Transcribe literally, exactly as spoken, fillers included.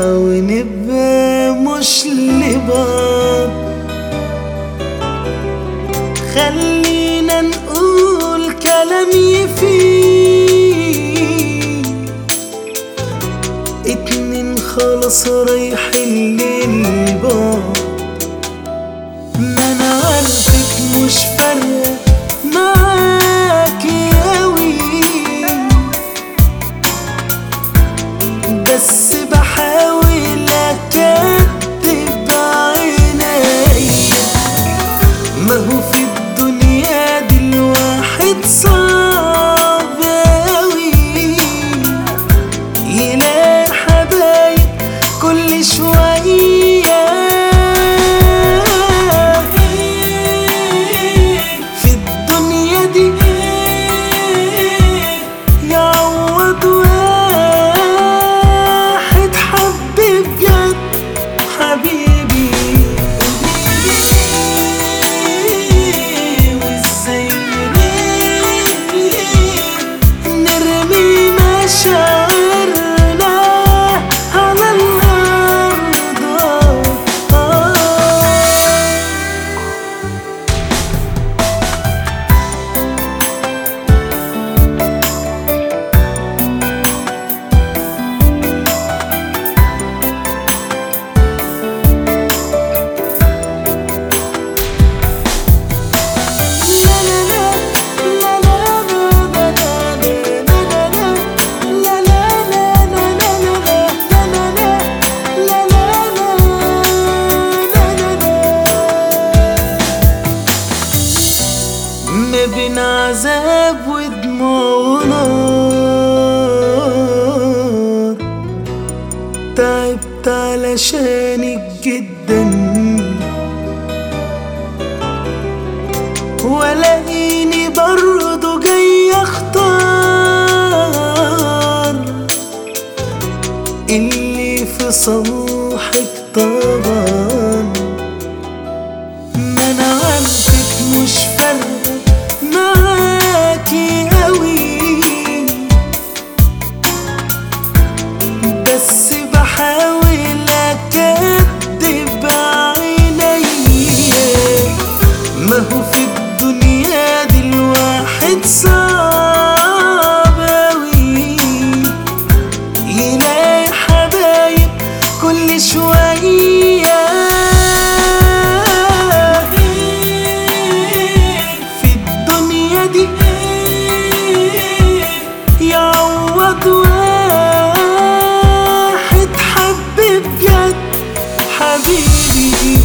ونبقى مش لبعض. خلينا نقول كلام يفيد، اتنين خلاص رايحين للبعد. ما انا عارفك مش فارقة معاكي اوي، بس بحاول اكدب عينيا. ما هو في الدنيا دي الواحد صعب اوي يلاقي حبايب كل شوية. في الدنيا دي يعوض واحد حب بجد حبيبي. وازاي نرمي مشاعرنا على الأرض. ما بين عذاب ودموع ونار، تعبت علشانك جدا، ولاقيني برضو جاي اختار اللي في صالحك طبعا. ما انا عارفك مش فارقة معاكي اوي، بس بحاول اكدب عينيا. ما هو في الدنيا دي الواحد صعب اوي يلاقي حبايب كل شوية. في الدنيا دي يعوض واحد حب بجد حبيبي.